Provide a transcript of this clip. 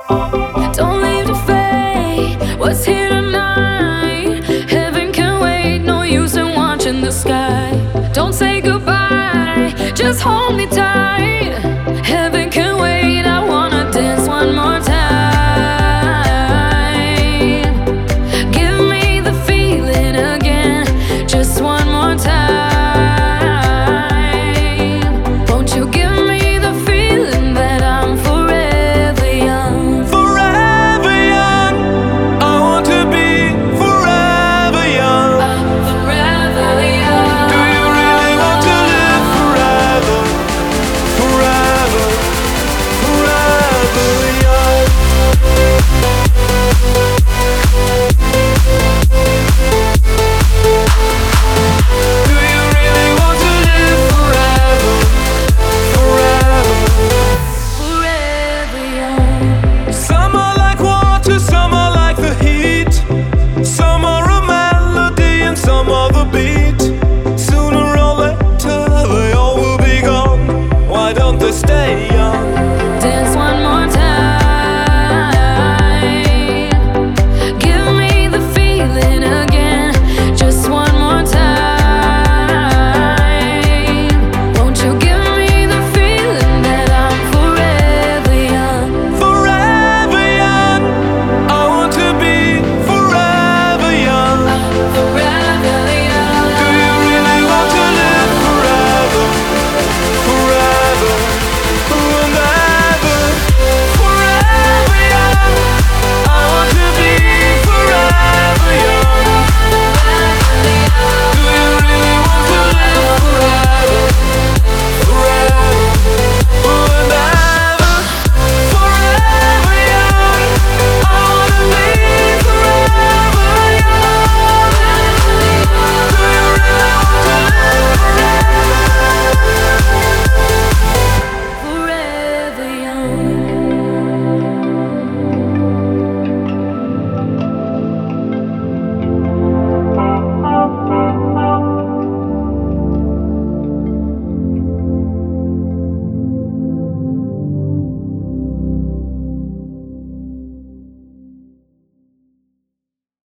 Don't leave to fate what's here tonight. Heaven can wait, no use in watching the sky. Don't say goodbye, just hold me tight. Heaven can wait, I wanna dance one more time. Give me the feeling again, just one more time. Won't you give me the feeling that I'm forever young? Forever young, I want to be forever young. I'm forever young. Do you really want to live forever? Forever, forever young. Do you really want to live forever? Forever. Forever young. Some are like water, some are like the heat. Some are a melody and some are the beat. Sooner or later they all will be gone. Why don't they stay